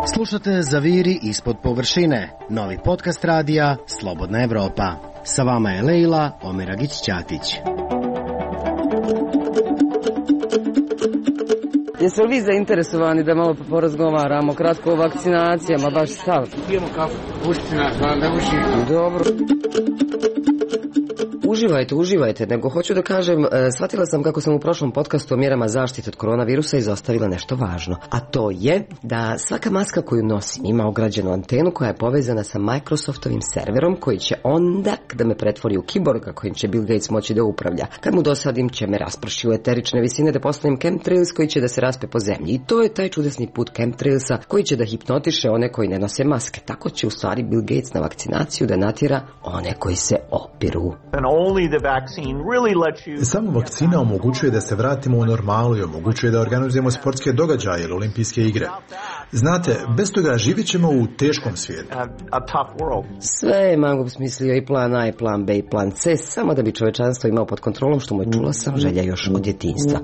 Slušate Zaviri ispod površine, novi podcast radija Slobodna Evropa. Sa vama je Lejla Omeragić-Ćatić. Jeste li vi zainteresovani da malo porazgovaramo kratko o vakcinacijama, baš stav? Pijemo kafu, pušti nas, ne puši. Dobro. Uživajte, nego hoću da kažem, shvatila sam kako sam u prošlom podcastu o mjerama zaštite od koronavirusa izostavila nešto važno, a to je da svaka maska koju nosim ima ograđenu antenu koja je povezana sa Microsoftovim serverom koji će onda, kada me pretvori u kiborga kojim će Bill Gates moći da upravlja, kad mu dosadim će me rasprši u eterične visine da postavim chemtrails koji će da se raspe po zemlji. I to je taj čudesni put chemtrailsa koji će da hipnotiše one koji ne nose maske. Tako će u stvari Bill Gates na vakcinaciju da natjera one koji se opiru. Samo vakcina omogućuje da se vratimo u normalu i omogućuje da organizujemo sportske događaje ili olimpijske igre. Znate, bez toga živjet ćemo u teškom svijetu. Sve je Mangup smislio, i plan A, i plan B, i plan C, samo da bi čovečanstvo imao pod kontrolom, što mu je, čula sam, želja još od djetinjstva.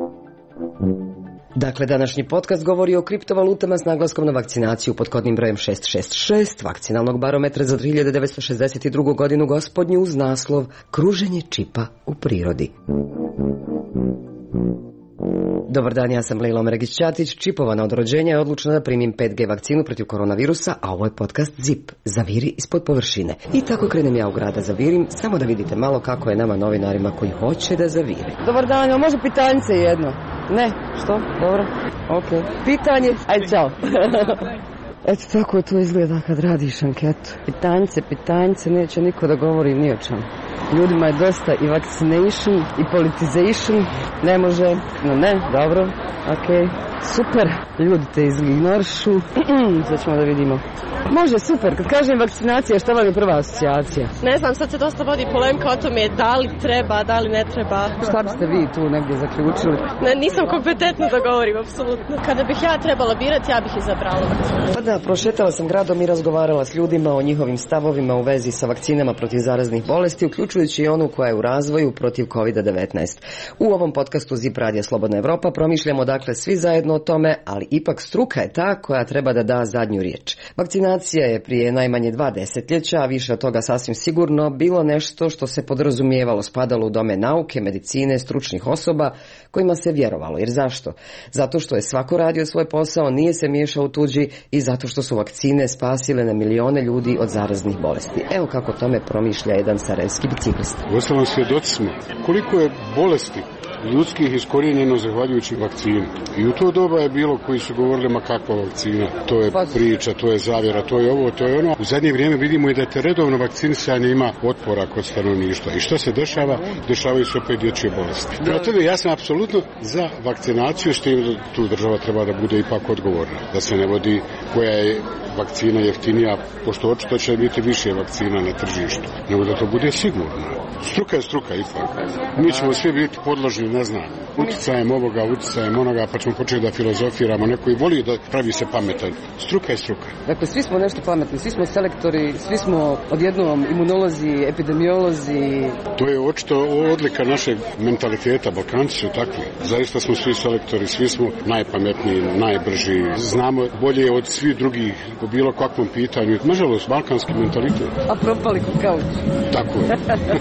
Dakle, današnji podcast govori o kriptovalutama s naglaskom na vakcinaciju pod kodnim brojem 666 vakcinalnog barometra za 1962. godinu gospodnju uz naslov Kruženje čipa u prirodi. Dobar dan, ja sam Lejla Omeragić-Ćatić, čipovana od rođenja i odlučna da primim 5G vakcinu protiv koronavirusa, a ovo je podcast ZIP, Zaviri ispod površine. I tako krenem ja u grada Zavirim, samo da vidite malo kako je nama novinarima koji hoće da zavire. Dobar dan, a može pitanjice jedno? Ne, što? Dobro, ok. Pitanje, ajde, čao. Eto, tako to izgleda kad radiš anketu. Pitanjice, neće niko da govori ni o čemu. Ljudima je dosta i vaccination i politization. Ne može, no ne, dobro, ok, super. Ljudi te ignorišu. Sad ćemo da vidimo. Može, super, kad kažem vakcinacija, šta vam je prva asocijacija? Ne znam, sad se dosta vodi polemika o tome da li treba, da li ne treba. Šta biste vi tu negdje zaključili? Ne, nisam kompetentna da govorim, apsolutno. Kada bih ja trebala birati, ja bih izabrala vakcinu. Pa da, prošetala sam gradom i razgovarala s ljudima o njihovim stavovima u vezi sa vakcinama protiv zaraznih bolesti, uključujući i onu koja je u razvoju protiv COVID-19. U ovom podcastu ZIP radija Slobodna Evropa promišljamo dakle svi zajedno o tome, ali ipak struka je ta koja treba da da zadnju riječ. Vakcinacija je prije najmanje 2 desetljeća, a više od toga sasvim sigurno, bilo nešto što se podrazumijevalo, spadalo u domen nauke, medicine, stručnih osoba kojima se vjerovalo. Jer zašto? Zato što je svako radio svoj posao, nije se miješao u tuđi i zato što su vakcine spasile na milione ljudi od zaraznih bolesti. Evo kako tome promišlja jedan sarajevski biciklista. Uostalom svjedoci smo koliko je bolesti ljudskih iskorijenjeno zahvaljujući vakcini. I u to doba je bilo koji su govorili ma kakva vakcina, to je priča, to je zavjera, to je ovo, to je ono. U zadnje vrijeme vidimo i da te redovno vakcinisanje ima otpora kod stanovništva. I što se dešava? Dešavaju se opet dječje bolesti. Prema tome ja sam apsolutno za vakcinaciju, s tim da tu država treba da bude ipak odgovorna. Da se ne vodi koja je vakcina jeftinija, pošto očito će biti više vakcina na tržištu, nego da to bude sigurno. Struka je struka ipak. Mi ćemo svi biti podložni, ne znam, uticajem ovoga, uticajem onoga, pa ćemo početi da filozofiramo. Neko i voli da pravi se pametan. Struka je struka. Dakle, svi smo nešto pametni, svi smo selektori, svi smo odjednom imunolozi, epidemiolozi. To je očito odlika našeg mentaliteta, Balkanci su takvi. Zaista smo svi selektori, svi smo najpametniji, najbrži, znamo bolje od svih drugih u bilo kakvom pitanju. Nažalost, balkanski mentalitet. A propali ko kauč. Tako je.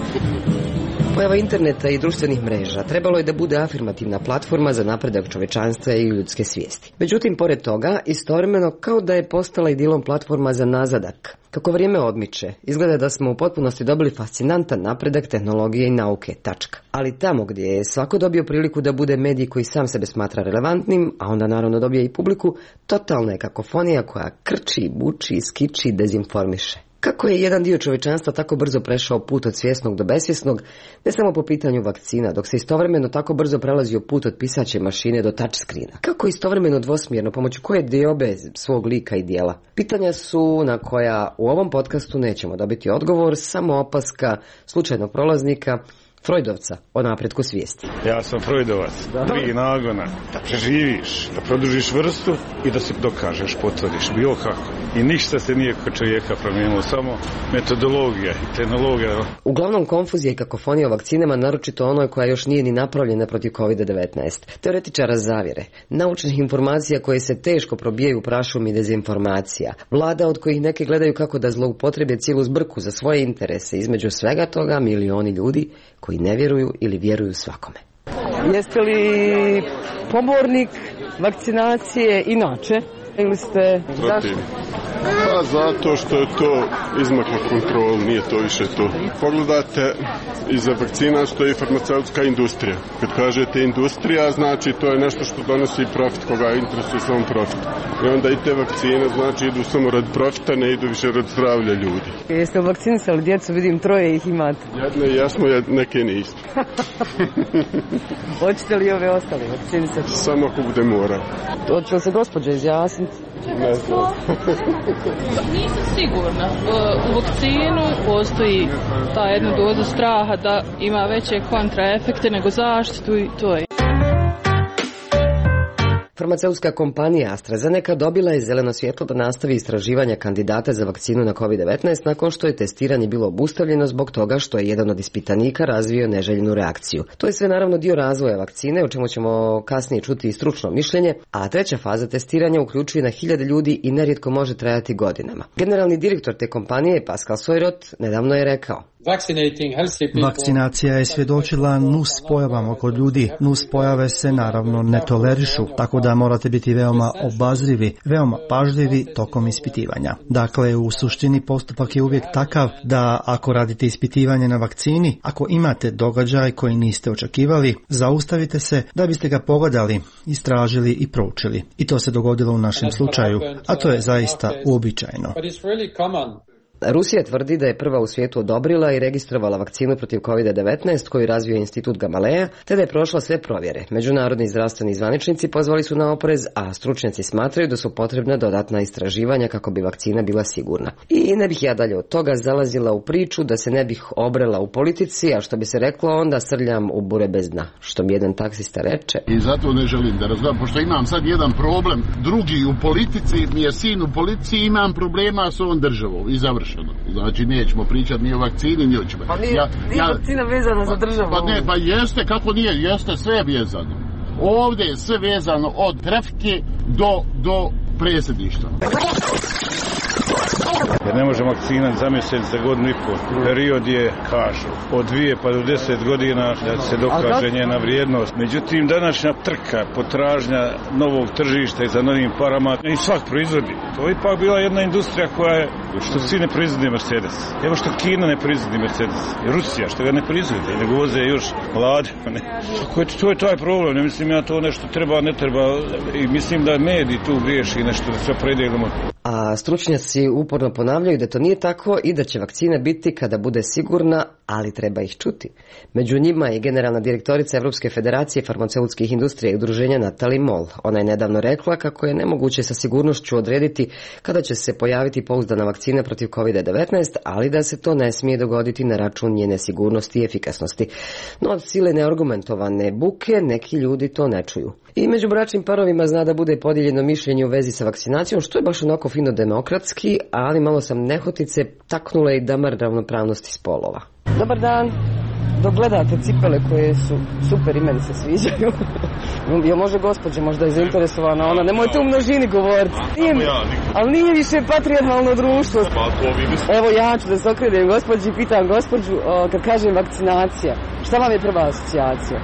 Pojava interneta i društvenih mreža trebalo je da bude afirmativna platforma za napredak čovečanstva i ljudske svijesti. Međutim, pored toga, istovremeno kao da je postala i dijelom platforma za nazadak. Kako vrijeme odmiče, izgleda da smo u potpunosti dobili fascinantan napredak tehnologije i nauke, tačka. Ali tamo gdje je svako dobio priliku da bude medij koji sam sebe smatra relevantnim, a onda naravno dobije i publiku, totalna je kakofonija koja krči, buči, skiči, dezinformiše. Kako je jedan dio čovečanstva tako brzo prešao put od svjesnog do besvjesnog, ne samo po pitanju vakcina, dok se istovremeno tako brzo prelazio put od pisaće mašine do touchscreena? Kako istovremeno dvosmjerno, pomoću koje diobe svog lika i dijela? Pitanja su na koja u ovom podcastu nećemo dobiti odgovor, samo opaska slučajnog prolaznika, Freudovca o napretku svijesti. Ja sam Freudovac. 3 nagona. Da preživiš, da produžiš vrstu i da se dokažeš, potvrdiš, bilo kako. I ništa se nije kod čovjeka promijenilo, samo metodologija i tehnologija. Uglavnom konfuzija i kakofonija o vakcinama, naročito onoj koja još nije ni napravljena protiv COVID-19. Teoretičara zavjere, naučnih informacija koje se teško probijaju prašom i dezinformacija. Vlada od kojih neke gledaju kako da zloupotrebe cijelu zbrku za svoje interese. Između svega toga milioni ljudi koji ne vjeruju ili vjeruju svakome. Jeste li pobornik vakcinacije inače? Ili ste protiv? Pa zato što je to izmaklo kontrol, nije to više to. Pogledajte, iza vakcina stoji farmaceutska industrija. Kad kažete industrija, znači to je nešto što donosi profit, koga interesuje samo profit. I onda i te vakcine, znači idu samo radi profita, ne idu više radi zdravlja ljudi. Jeste li vakcinisali djecu, vidim 3 ih imate? Jedne jesmo, neke niste. Hoćete li ove ostale vakcinisati? Samo ako bude mora. Hoće li se gospođa izjasniti? Ne znam. Nisam sigurna. U vakcinu postoji ta jedna doza straha da ima veće kontraefekte nego zaštitu i to je. Farmaceutska kompanija AstraZeneca dobila je zeleno svjetlo da nastavi istraživanja kandidata za vakcinu na COVID-19 nakon što je testiranje bilo obustavljeno zbog toga što je jedan od ispitanika razvio neželjenu reakciju. To je sve naravno dio razvoja vakcine, o čemu ćemo kasnije čuti i stručno mišljenje, a 3. faza testiranja uključuje na 1000 ljudi i nerijetko može trajati godinama. Generalni direktor te kompanije, Pascal Soriot, nedavno je rekao: Vakcinacija je svjedočila nus pojavama kod ljudi. Nus pojave se naravno ne tolerišu, tako da morate biti veoma obazrivi, veoma pažljivi tokom ispitivanja. Dakle, u suštini postupak je uvijek takav da ako radite ispitivanje na vakcini, ako imate događaj koji niste očekivali, zaustavite se da biste ga pogledali, istražili i proučili. I to se dogodilo u našem slučaju, a to je zaista uobičajeno. Rusija tvrdi da je prva u svijetu odobrila i registrovala vakcinu protiv COVID-19 koju razvio institut Gamaleja, te da je prošla sve provjere. Međunarodni zdravstveni zvaničnici pozvali su na oprez, a stručnjaci smatraju da su potrebna dodatna istraživanja kako bi vakcina bila sigurna. I ne bih ja dalje od toga zalazila u priču da se ne bih obrela u politici, a što bi se reklo onda srljam u bure bez dna, što mi jedan taksista reče. I zato ne želim da razgovaram, pošto imam sad jedan problem, drugi u politici, mi je sin u politici, imam problema s ovom državom i završeno. Znači nećemo pričati ni o vakcini, ni o čemu. Pa nije vakcina vezana za državu. Pa ne, pa jeste, kako nije, jeste sve vezano. Ovdje je sve vezano od trafike do predsjedništva. Jer ne može vakcina za mjesec, za godinu i pol. Period je, kažu, od 2 pa do 10 godina da se dokaže njena vrijednost. Međutim, današnja trka, potražnja novog tržišta i za novim parama i svak proizvodi. To je ipak bila jedna industrija koja je, što svi ne proizvodi Mercedes. Evo što Kina ne proizvodi Mercedes. I Rusija što ga ne proizvodi, nego voze još mlade. To je taj problem. Ne mislim ja to nešto treba, ne treba. I mislim da mediji tu griješi nešto da sve predelimo. A stručnjaci uporno ponavljaju da to nije tako i da će vakcina biti kada bude sigurna, ali treba ih čuti. Među njima je generalna direktorica Europske federacije farmaceutskih industrija i udruženja Natalie Moll. Ona je nedavno rekla kako je nemoguće sa sigurnošću odrediti kada će se pojaviti pouzdana vakcina protiv COVID-19, ali da se to ne smije dogoditi na račun njene sigurnosti i efikasnosti. No od sile neargumentovane buke neki ljudi to ne čuju. I među bračnim parovima zna da bude podijeljeno mišljenje u vezi sa vakcinacijom, što je baš onako fino demokratski, ali malo sam nehotice taknula i damar ravnopravnosti spolova. Dobar dan. Dok gledate cipele koje su super i meni se sviđaju. Jo, može gospođa, možda je zainteresovana ona. Nemojte u množini govoriti. Ali nije više patrijarhalno društvo. Evo ja ću da se okrenem gospođi i pitam gospođu kad kažem vakcinacija. Šta vam je prva asocijacija?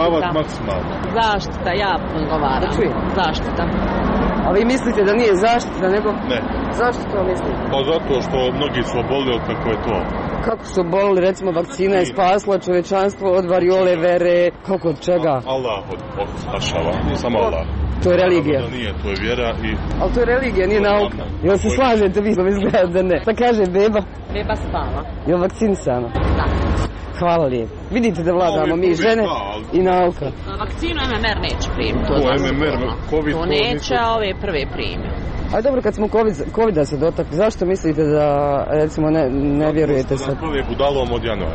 Zaštita, ja odgovaram. Zaštita. A vi mislite da nije zaštita, nego... Ne. Zašto to mislite? Pa zato što mnogi su obolili, kako je to. Kako su obolili, recimo vakcina je spasla čovečanstvo od variole, vere, kako od čega? Allah spašava, samo Allah. To je religija. Nije, to je vjera i... Ali to je religija, nije nauka. Jel se slažete vi, izgleda da ne? Šta kaže beba? Beba spava. Jel vakcinisana? Da. Hvala lijepo. Vidite da vladamo mi žene i nauka. Vakcinu MMR neće primiti. To neće, a ove prve prime. A dobro, kad smo COVID-a se dotakli, zašto mislite da recimo ne vjerujete sad? Prvi budalom od januara.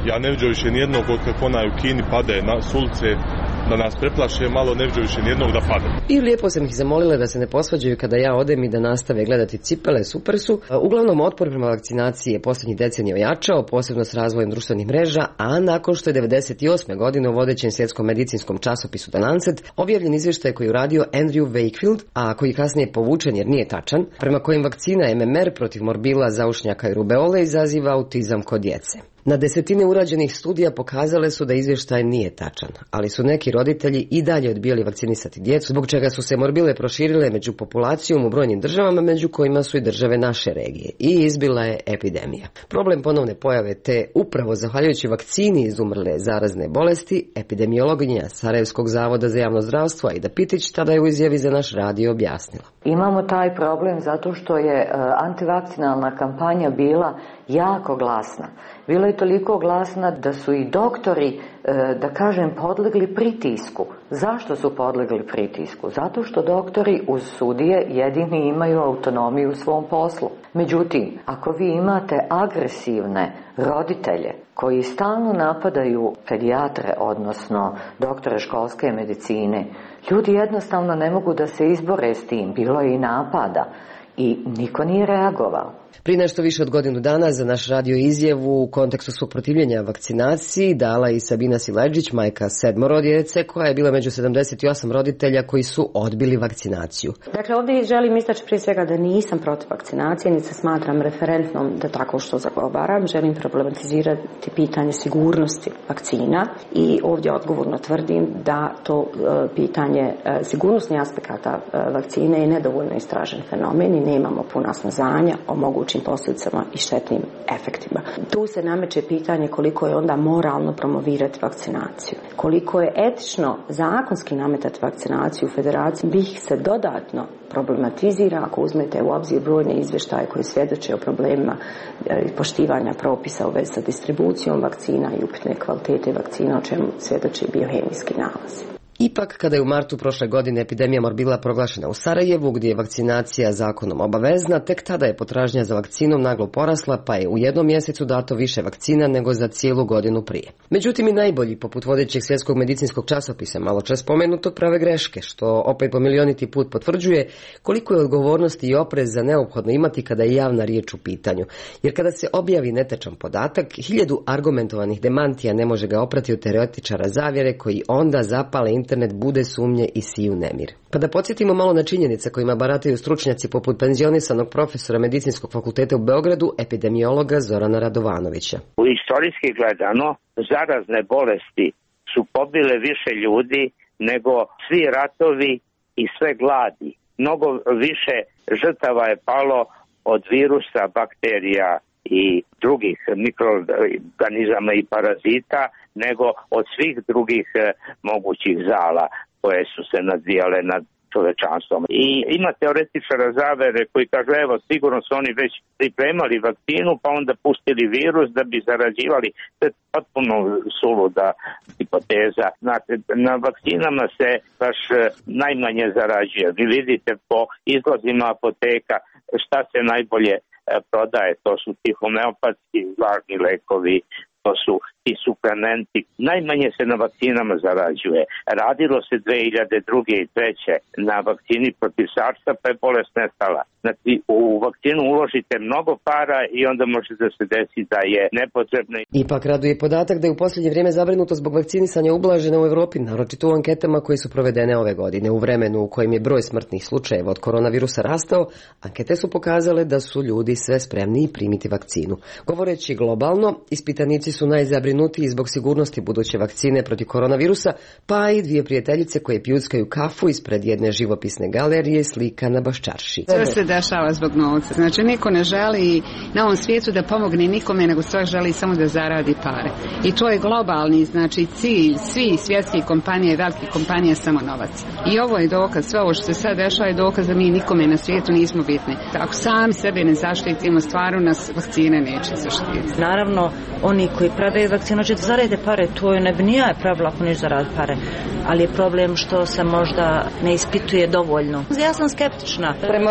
Ja ne viđu više nijednog kako onaj u Kini pade s ulice, da nas preplaše, malo ne viđu više nijednog da pade. I lijepo sam ih zamolila da se ne posvađaju kada ja odem i da nastave gledati cipele, super su. Uglavnom, otpor prema vakcinaciji je posljednjih decenija ojačao, posebno s razvojem društvenih mreža, a nakon što je 1998. godine u vodećem svjetskom medicinskom časopisu The Lancet objavljen izvještaj koji je uradio Andrew Wakefield, a koji kasnije povučen jer nije tačan, prema kojim vakcina MMR protiv morbila, zaušnjaka i rubeole izaziva autizam kod djece. Na desetine urađenih studija pokazale su da izvještaj nije tačan, ali su neki roditelji i dalje odbijali vakcinisati djecu, zbog čega su se morbile proširile među populacijom u brojnim državama, među kojima su i države naše regije, i izbila je epidemija. Problem ponovne pojave te, upravo zahvaljujući vakcini izumrle zarazne bolesti, epidemiologinja Sarajevskog zavoda za javno zdravstvo Aida Pitić tada je u izjavi za naš radio objasnila. Imamo taj problem zato što je antivakcinalna kampanja bila jako glasna. Bila je toliko glasna da su i doktori, da kažem, podlegli pritisku. Zašto su podlegli pritisku? Zato što doktori uz sudije jedini imaju autonomiju u svom poslu. Međutim, ako vi imate agresivne roditelje koji stalno napadaju pedijatre, odnosno doktore školske medicine, ljudi jednostavno ne mogu da se izbore s tim. Bilo je i napada i niko nije reagovao. Prije nešto više od godinu dana za naš radio izjavu u kontekstu suprotivljenja vakcinaciji dala i Sabina Silajdžić, majka 7 djece, koja je bila među 78 roditelja koji su odbili vakcinaciju. Dakle, ovdje želim istaći prije svega da nisam protiv vakcinacije, niti se smatram referentnom da tako što zagovaram. Želim problematizirati pitanje sigurnosti vakcina i ovdje odgovorno tvrdim da to pitanje sigurnosnih aspekata vakcine je nedovoljno istražen fenomen i nemamo puna saznanja o mogućim posljedicama i štetnim efektima. Tu se nameće pitanje koliko je onda moralno promovirati vakcinaciju. Koliko je etično zakonski nametati vakcinaciju u federaciji, bih se dodatno problematizira ako uzmete u obzir brojne izvještaje koji svjedoče o problemima poštivanja propisa u vezi sa distribucijom vakcina i upitne kvalitete vakcina, o čemu svjedoče biohemijski nalazi. Ipak, kada je u martu prošle godine epidemija morbila proglašena u Sarajevu, gdje je vakcinacija zakonom obavezna, tek tada je potražnja za vakcinom naglo porasla, pa je u jednom mjesecu dato više vakcina nego za cijelu godinu prije. Međutim, i najbolji, poput vodećeg svjetskog medicinskog časopisa, malo čas spomenutog, prave greške, što opet po milioniti put potvrđuje koliko je odgovornosti i opreza neophodno imati kada je javna riječ u pitanju. Jer kada se objavi netečan podatak, 1000 argumentovanih demantija ne može ga oprati od teoretičara zavjere koji onda zapale internet, bude sumnje i siju nemir. Pa da podsjetimo malo na činjenice kojima barataju stručnjaci poput penzionisanog profesora Medicinskog fakulteta u Beogradu, epidemiologa Zorana Radovanovića. U istorijski gledano, zarazne bolesti su pobile više ljudi nego svi ratovi i sve gladi. Mnogo više žrtava je palo od virusa, bakterija i drugih mikroorganizama i parazita nego od svih drugih mogućih zala koje su se nadvijale nad čovečanstvom. I ima teoretičara zavere koji kažu evo sigurno su oni već pripremali vakcinu pa onda pustili virus da bi zarađivali. To je potpuno suluda hipoteza. Znate, na vakcinama se baš najmanje zarađuje. Vi vidite po izlazima apoteka šta se najbolje prodaje, to su ti homeopatski vlažni lekovi, to su ti suplementi. Najmanje se na vakcinama zarađuje. Radilo se 2002. i 2003. na vakcini protiv SARS-a pa je bolest nestala. Znači, u vakcinu uložite mnogo para i onda može da se desi da je nepotrebno. Ipak raduje podatak da je u posljednje vrijeme zabrinutost zbog vakcinisanja ublažena u Europi, naročito u anketama koje su provedene ove godine. U vremenu u kojem je broj smrtnih slučajeva od koronavirusa rastao, ankete su pokazale da su ljudi sve spremniji primiti vakcinu. Govoreći globalno, ispitanici su najzabrinutiji zbog sigurnosti buduće vakcine protiv koronavirusa, pa i dvije prijateljice koje pljuckaju kafu ispred jedne živopisne galerije slika na Baščarši. Sve se dešava zbog novca. Znači, niko ne želi na ovom svijetu da pomogne nikome, nego sve želi samo da zaradi pare. I to je globalni, znači, cilj svih svjetskih kompanija i velikih kompanija samo novac. I ovo je dokaz, sve ovo što se sad dešava je dokaz da mi nikome na svijetu nismo bitni. Ako sami sebe ne zaštitimo, stvarno nas vakcine neće zaštititi. Naravno, oni koji prodaju vakcinu će da zarade pare, to je nije pravilo ako niš zaradi pare, ali je problem što se možda ne ispituje dovoljno. Ja sam skeptična. Prema vakcini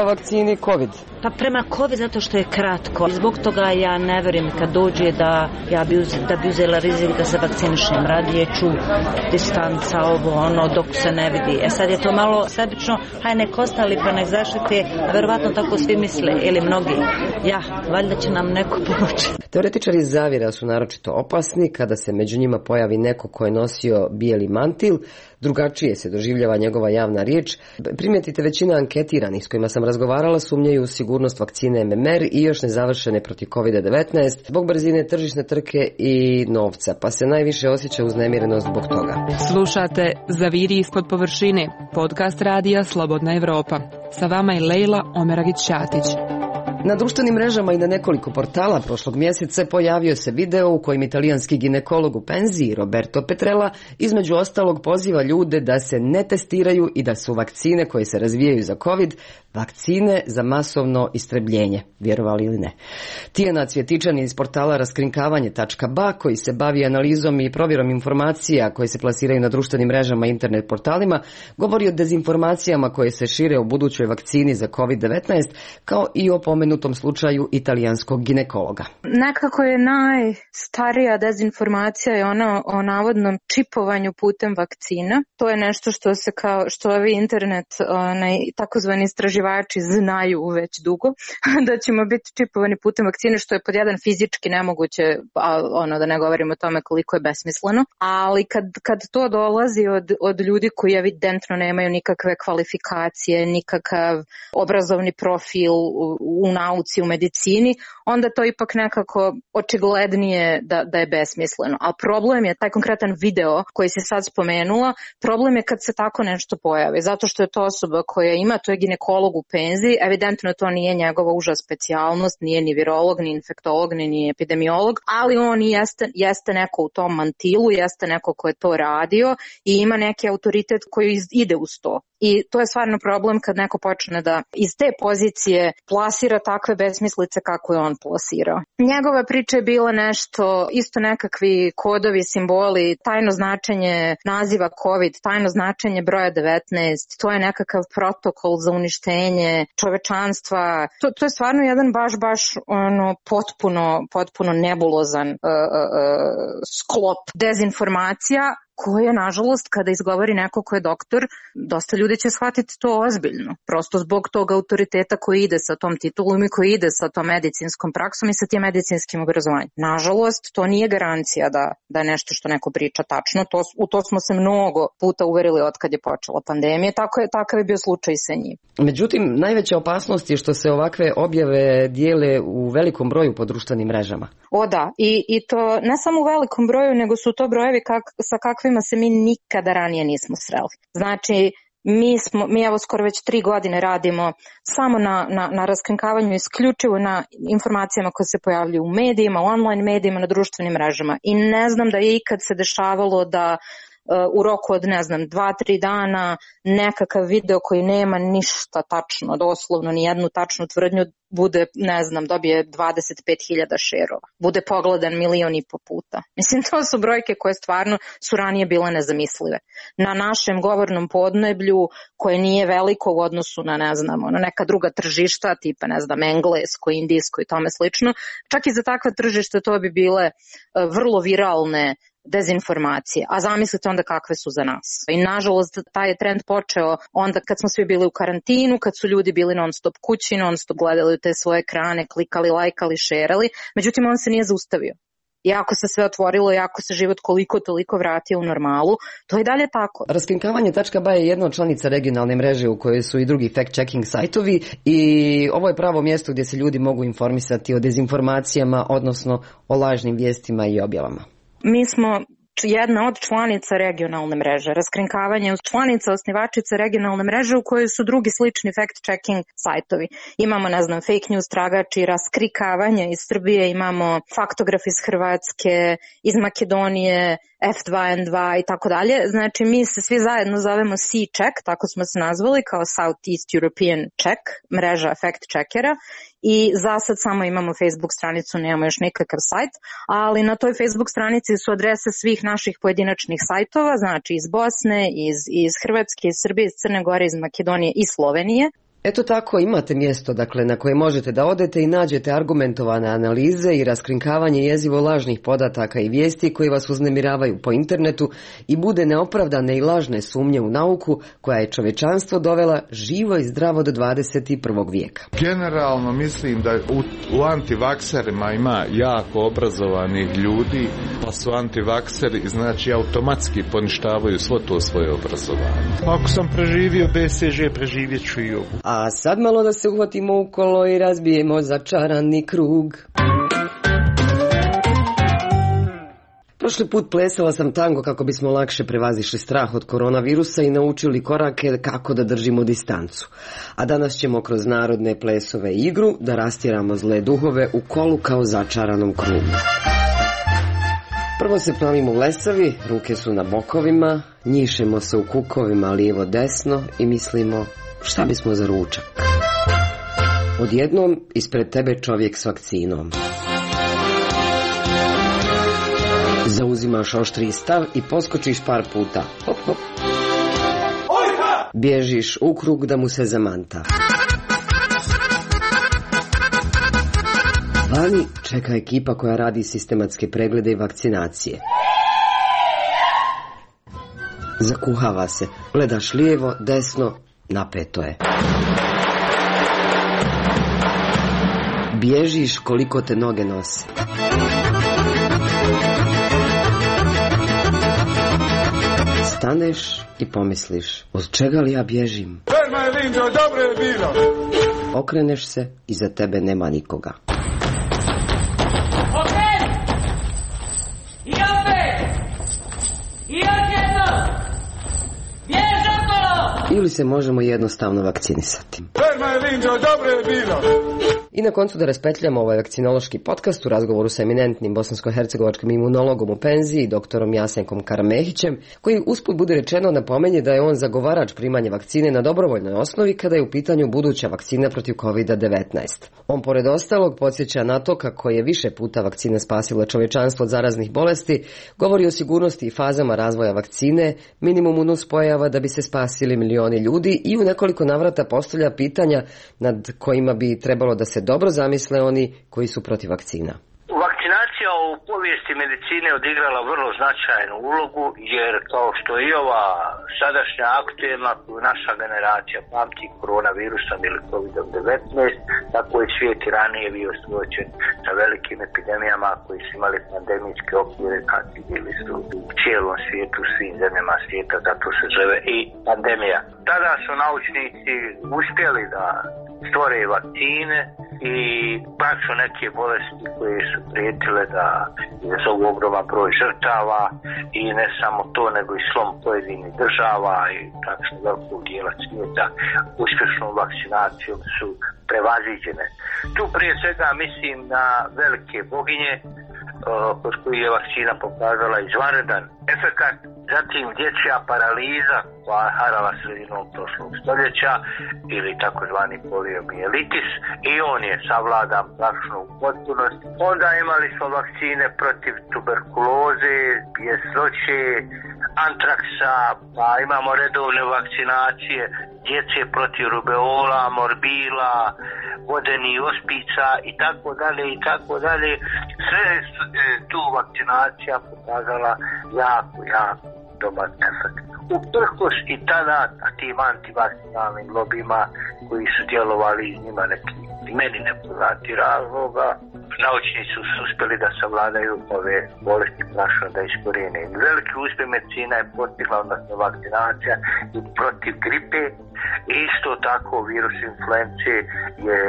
vakcini COVID? Pa prema COVID zato što je kratko. Zbog toga ja ne verujem kad dođe da bi uzela rizik da se vakcinišem. Radije ću distanca, dok se ne vidi. Sad je to malo sebično, nek ostali pa nek zaštite, a verovatno tako svi misle, ili mnogi. Valjda će nam neko pomoći. Teoretičari zavjera su naročito opasni kada se među njima pojavi neko ko je nosio bijeli mantil, drugačije se doživljava njegova javna riječ. Primijetite, većina anketiranih s kojima sam razgovarala sumnjaju u sigurnost vakcine MMR i još nezavršene protiv COVID-19 zbog brzine tržišne trke i novca, pa se najviše osjeća uznemirenost zbog toga. Slušate Zaviri ispod površine, podcast radija Slobodna Evropa. Sa vama je Lejla Omeragić-Ćatić. Na društvenim mrežama i na nekoliko portala prošlog mjeseca pojavio se video u kojem italijanski ginekolog u penziji Roberto Petrella između ostalog poziva ljude da se ne testiraju i da su vakcine koje se razvijaju za COVID vakcine za masovno istrebljenje, vjerovali ili ne. Tijana Cvjetičan iz portala raskrinkavanje.ba koji se bavi analizom i provjerom informacija koje se plasiraju na društvenim mrežama i internet portalima govori o dezinformacijama koje se šire o budućoj vakcini za COVID-19 kao i o pomenutom slučaju italijanskog ginekologa. Nekako je najstarija dezinformacija je ona o navodnom čipovanju putem vakcina. To je nešto što ovi internet takozvani istraživači znaju već dugo, da ćemo biti čipovani putem vakcine, što je pod jedan fizički nemoguće, da ne govorimo o tome koliko je besmisleno, ali kad to dolazi od ljudi koji evidentno nemaju nikakve kvalifikacije, nikakav obrazovni profil u nauci, u medicini, onda to ipak nekako očiglednije da je besmisleno. A problem je taj konkretan video koji se sad spomenula, problem je kad se tako nešto pojavi, zato što je to osoba koja ima, to je ginekolog u penziji, evidentno to nije njegova uža specijalnost, nije ni virolog, ni infektolog, ni epidemiolog, ali on jeste neko u tom mantilu, jeste neko ko je to radio i ima neki autoritet koji ide uz to. I to je stvarno problem kad neko počne da iz te pozicije plasira takve besmislice kako je on plasirao. Njegova priča je bila nešto, isto nekakvi kodovi, simboli, tajno značenje naziva COVID, tajno značenje broja 19, to je nekakav protokol za uništenje čovečanstva. To je stvarno jedan baš potpuno nebulozan sklop dezinformacija koje, nažalost, kada izgovori neko ko je doktor, dosta ljudi će shvatiti to ozbiljno. Prosto zbog tog autoriteta koji ide sa tom titulom i koji ide sa tom medicinskom praksom i sa tim medicinskim obrazovanjem. Nažalost, to nije garancija da je nešto što neko priča tačno. U to smo se mnogo puta uverili od kad je počela pandemija. Takav je bio slučaj sa njim. Međutim, najveća opasnost je što se ovakve objave dijele u velikom broju po društvenim mrežama. O da, i to ne samo u velikom broju, nego su to brojevi sa kakvima se mi nikada ranije nismo sreli. Znači, mi evo skoro već 3 godine radimo samo na raskrinkavanju, isključivo na informacijama koje se pojavljuju u medijima, u online medijima, na društvenim mrežama. I ne znam da je ikad se dešavalo da u roku od 2-3 dana nekakav video koji nema ništa tačno, doslovno ni jednu tačnu tvrdnju, bude, dobije 25.000 šerova, bude pogledan 1,5 miliona puta. Mislim, to su brojke koje stvarno su ranije bile nezamislive. Na našem govornom podneblju, koje nije veliko u odnosu na, neka druga tržišta, tipa, englesko, indijsko i tome slično, čak i za takva tržišta to bi bile vrlo viralne dezinformacije, a zamislite onda kakve su za nas. I nažalost taj je trend počeo onda kad smo svi bili u karantinu, kad su ljudi bili non stop kući, non stop gledali te svoje ekrane, klikali, lajkali, šerali, međutim on se nije zaustavio. Iako se sve otvorilo, iako se život koliko toliko vratio u normalu, to je dalje tako. Raskrinkavanje.ba je jedna od članica regionalne mreže u kojoj su i drugi fact-checking sajtovi i ovo je pravo mjesto gdje se ljudi mogu informisati o dezinformacijama, odnosno o lažnim vijestima i objavama. Mi smo jedna od članica regionalne mreže. Raskrinkavanje je članica, osnivačica regionalne mreže u kojoj su drugi slični fact-checking sajtovi. Imamo, fake news tragači, Raskrikavanje iz Srbije, imamo Faktograf iz Hrvatske, iz Makedonije, F2N2 i tako dalje. Znači, mi se svi zajedno zovemo C-Check, tako smo se nazvali, kao Southeast European Check, mreža fact-checkera. I za sad samo imamo Facebook stranicu, nemamo još nikakav sajt, ali na toj Facebook stranici su adrese svih naših pojedinačnih sajtova, znači iz Bosne, iz Hrvatske, iz Srbije, iz Crne Gore, iz Makedonije i Slovenije. Eto tako, imate mjesto na koje možete da odete i nađete argumentovane analize i raskrinkavanje jezivo lažnih podataka i vijesti koji vas uznemiravaju po internetu i bude neopravdane i lažne sumnje u nauku koja je čovečanstvo dovela živo i zdravo do 21. vijeka. Generalno mislim da u antivakserima ima jako obrazovanih ljudi, pa su antivakseri, znači automatski poništavaju svo to svoje obrazovanje. Ako sam preživio BCG, preživjet ću i ovo. A sad malo da se uhvatimo u kolo i razbijemo začarani krug. Prošli put plesala sam tango kako bismo lakše prevazišli strah od koronavirusa i naučili korake kako da držimo distancu. A danas ćemo kroz narodne plesove i igru da rastjeramo zle duhove u kolu kao začaranom krugu. Prvo se pravimo blesavi, ruke su na bokovima, njišemo se u kukovima lijevo desno i mislimo šta bismo za ručak. Odjednom ispred tebe čovjek s vakcinom. Zauzimaš oštriji stav i poskočiš par puta. Hop, hop. Bježiš u krug da mu se zamanta. Vani čeka ekipa koja radi sistematske preglede i vakcinacije. Zakuhava se, gledaš lijevo, desno, napeto je. Bježiš koliko te noge nose. Staneš i pomisliš, od čega li ja bježim? Okreneš se, iza tebe nema nikoga. Ili se možemo jednostavno vakcinisati. I na koncu da raspetljamo ovaj vakcinološki podcast u razgovoru sa eminentnim bosansko-hercegovačkim imunologom u penziji, doktorom Jasenkom Karamehićem, koji usput bude rečeno napomenje da je on zagovarač primanja vakcine na dobrovoljnoj osnovi kada je u pitanju buduća vakcina protiv COVID-19. On pored ostalog podsjeća na to kako je više puta vakcina spasila čovječanstvo od zaraznih bolesti, govori o sigurnosti i fazama razvoja vakcine, minimumu nuspojava da bi se spasili milioni ljudi i u nekoliko navrata postavlja pitanja nad kojima bi trebalo da se dobro zamisle oni koji su protiv vakcina. Vakcinacija u povijesti medicine odigrala vrlo značajnu ulogu, jer kao što i ova sadašnja aktuelna koju naša generacija pamti koronavirusom ili COVID-19, tako je svijet i ranije bio suočen sa velikim epidemijama koji su imali pandemijske okvire, kakvi bili su u cijelom svijetu, u svim zemljama svijeta, zato se zove i pandemija. Tada su naučnici uspjeli da stvore vakcine i praktično neke bolesti koje su prijetile da izazovu ogroman broj žrtava i ne samo to, nego i slom pojedinih država i praktično velikog dijela svijeta uspješnom vakcinacijom su prevaziđene. Tu prije svega mislim na velike boginje kod koji je vakcina pokazala izvanredan efekat, zatim dječja paraliza koja harala sredinom prošlog stoljeća ili takozvani poliomijelitis i on je savladan praktično u potpunosti. Onda imali smo vakcine protiv tuberkuloze, bjesnoće, antraksa, pa imamo redovne vakcinacije djece protiv rubeola, morbila, vodenih ospica i tako dalje i tako dalje. Sve tu vakcinacija pokazala jako dobar efekt. Uprkos i tada tim antivakcinalnim lobima koji su djelovali iz njima neki meni nepoznati razloga, naučnici su uspjeli da savladaju ove bolesti praktično da iskorijene. Veliki uspjeh medicina je postigla, odnosno vakcinacija i protiv gripe. Isto tako virus influence je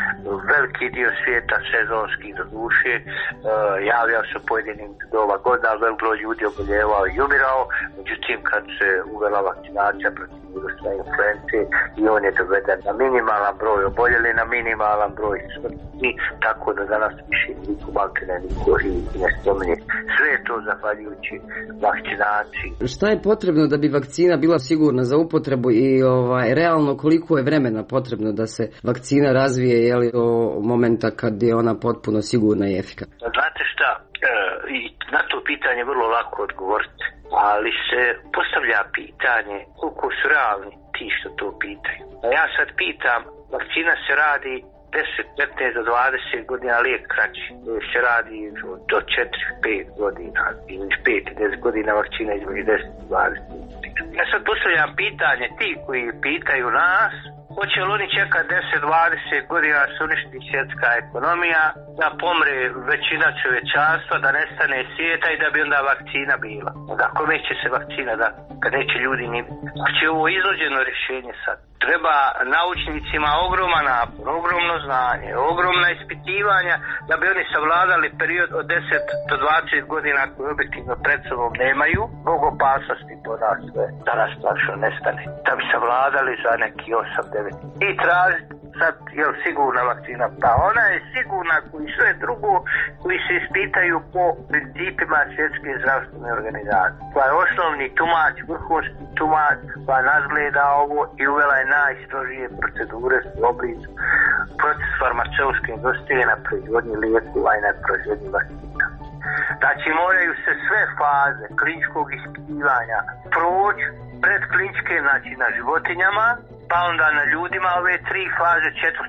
veliki dio svijeta sezonski do duše javljao se pojedinim doba godina, velik broj ljudi oboljevao i umirao, međutim kad se uvela vakcinacija protiv virusa influence i on je doveden na minimalan broj oboljeli, na minimalan broj smrti, tako da danas više niko maltene niko i ne spominje. Sve je to zahvaljujući vakcinaciji. Šta je potrebno da bi vakcina bila sigurna za upotrebu i realno koliko je vremena potrebno da se vakcina razvije do momenta kad je ona potpuno sigurna i efikasna? Znate šta, Na to pitanje vrlo lako odgovoriti, ali se postavlja pitanje koliko su realni ti što to pitaju. A ja sad pitam, vakcina se radi 10, 15 do 20 godina, lijek kraći. Se radi do 4-5 godina ili 5-10 godina, vakcina između 10 i 20. Ja sad postavljam pitanje, ti koji pitaju nas, hoće li oni čekati 10-20 godina da se uništi svjetska ekonomija, da pomre većina čovječanstva, da nestane svijeta i da bi onda vakcina bila. Onda kome će se vakcina dati, kad neće ljudi ni... Ako će ovo iznuđeno rješenje sad, treba naučnicima ogroman napor, ogromno znanje, ogromna ispitivanja da bi oni savladali period od 10 do 20 godina koji objektivno pred sobom nemaju, zbog opasnosti po nas sve, da nas praktično nestane. Da bi savladali za neki 8-9 i tražiti sad, je li sigurna vakcina? Pa ona je sigurna koji sve drugo koji se ispitaju po principima svjetske zdravstvene organizacije. Koja je osnovni tumač, vrhunski tumač, koja nadgleda ovo i uvela je najstrožije procedure u obliku proces farmaceutske industrije na proizvodnji lijekova i na proizvodnji vakcina. Znači moraju se sve faze kliničkog ispitivanja proći pred kliničke, znači na životinjama, pa onda na ljudima ove 3 faze,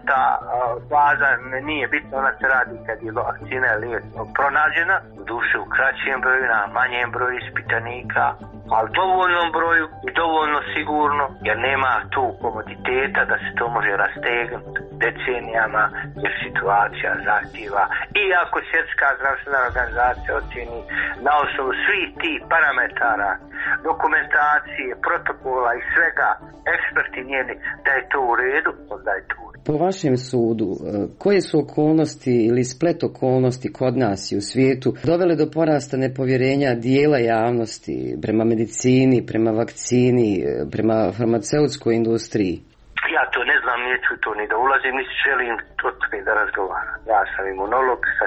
4. faza nije bitno, ona se radi kad je vakcina pronađena, u duše u kraćem broju, na manjem broju ispitanika, ali dovoljnom broju i dovoljno sigurno, jer nema tu komoditeta da se to može rastegnuti decenijama, jer situacija zahtjeva. I ako svjetska zdravstvena organizacija ocjeni na osnovu svih tih parametara, dokumentacije, protokola i svega, eksperti njeni, da je to u redu, onda je to u redu. Po vašem sudu, koje su okolnosti ili splet okolnosti kod nas i u svijetu dovele do porasta nepovjerenja dijela javnosti prema medicini, prema vakcini, prema farmaceutskoj industriji? Ja to ne znam, neću to ni da ulazim, niti želim o tome da razgovaram. Ja sam imunolog sa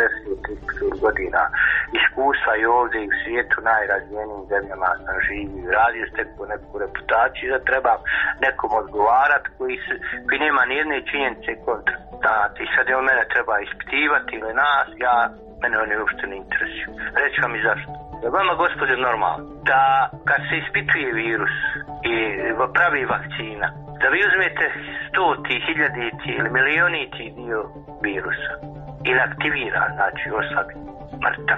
40 godina iskustva i ovdje i u svijetu najrazvijenijim zemljama sam živio i radio, stekao neku reputaciju da trebam nekom odgovarati koji nema nijedne činjenice kontra. I sad je on mene treba ispitivati ili nas, mene oni uopšte ne interesuju. Reći vam i zašto. Je vama, gospode, normalno da kad se ispituje virus i pravi vakcina, da vi uzmete 100-ti, 1000-ti ili milioniti dio virusa i aktivira, znači oslabi mrtav.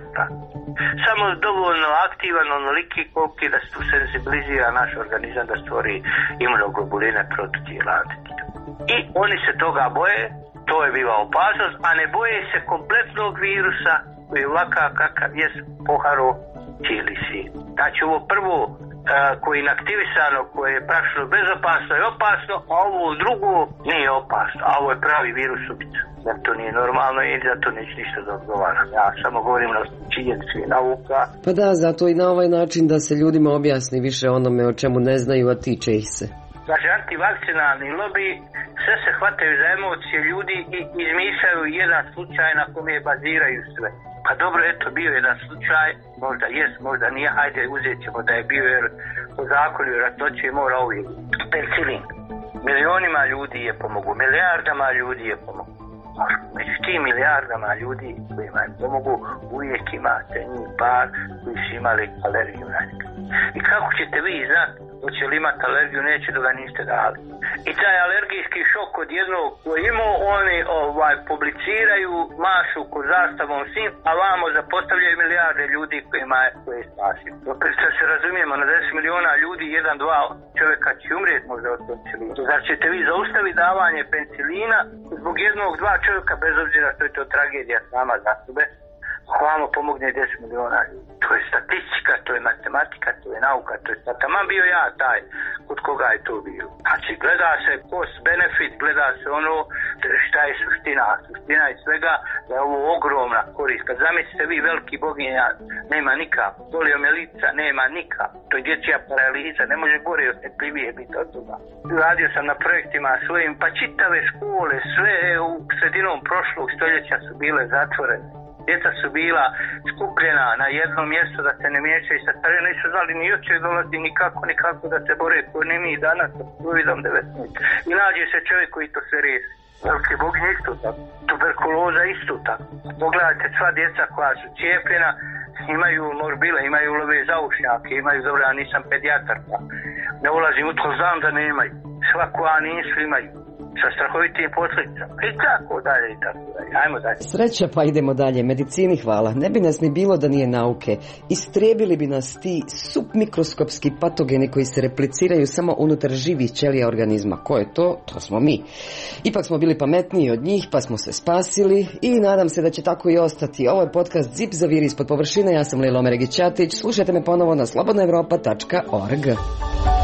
Samo dovoljno aktivan, onoliki koliki da se tu senzibilizira naš organizam da stvori imunoglobuline protutijela antikida. I oni se toga boje, to je biva opasnost, a ne boje se kompletnog virusa koji je ovakav kakav je poharo cijeli svijet. Znači ovo prvo koji je inaktivisano, koje je praktično bezopasno i opasno, a ovo drugo nije opasno, a ovo je pravi virus ubica. Jer to nije normalno i zato neću ništa da odgovaram. Ja samo govorim na činjenici i nauka. Pa da, zato i na ovaj način da se ljudima objasni više onome o čemu ne znaju, a tiče ih se. Znači, antivakcinalni lobby sve se hvataju za emocije ljudi i izmišljaju jedan slučaj na kom je baziraju sve. Pa dobro, eto, bio jedan slučaj, možda jest, možda nije, hajde uzet ćemo da je bio, jer po zakonu vjerojatnoće mora uvijek. Penicilin. Milionima ljudi je pomogu, milijardama ljudi je pomogu. Među tim milijardama ljudi kojima je pomogu, uvijek imate njih par koji su imali alergiju na njega. I kako ćete vi znati hoće li imati alergiju, neće da ga niste dali. I taj alergijski šok od jednog koji imao, oni publiciraju, mašu ko zastavom svim, a vamo zapostavljaju milijarde ljudi kojima je spasio. Što se razumijemo, na 10 miliona ljudi, 1-2 čovjeka će umrijeti možda od penicilina. Zar ćete vi zaustaviti davanje penicilina zbog 1-2 čovjeka, bez obzira što je to tragedija sama za sebe? Vamo pomogne 10 miliona ljudi. To je statistika, to je matematika, to je nauka, to je taman bio ja taj kod koga je to bilo. Znači gleda se cost benefit, gleda se ono šta je suština. Suština je svega da je ovo ogromna korist. Kad zamislite vi veliki boginja, nema nikako. Poliomijelica nema nikako. To je dječja paraliza, ne može gore osjetljivije biti od toga. Radio sam na projektima svojim, pa čitave škole, sve u sredinom prošlog stoljeća su bile zatvorene. Djeca su bila skupljena na jedno mjesto da se ne miješaju sa starijom, nisu znali ni juče dolazi nikako da se bore koji ne mi danas sa COVID-19. I nađe se čovjek koji to sve riješi. Velike boginje isto tako, tuberkuloza isto tako. Pogledajte sva djeca koja su cijepljena, imaju morbile, imaju love zaušnjake, imaju, dobro, ja nisam pedijatar, pa ne ulazim u to, znam da nemaju. Svako, a nisu, imaju. Sa strahovitim posljedicama. I tako dalje, i tako dalje. Ajmo dalje. Sreća, pa idemo dalje. Medicini hvala. Ne bi nas ni bilo da nije nauke. Istrijebili bi nas ti submikroskopski patogeni koji se repliciraju samo unutar živih ćelija organizma. Ko je to? To smo mi. Ipak smo bili pametniji od njih, pa smo se spasili i nadam se da će tako i ostati. Ovo je podcast Zip zaviri ispod površine. Ja sam Lejla Omeregić-Ćatić. Slušajte me ponovo na slobodnaevropa.org.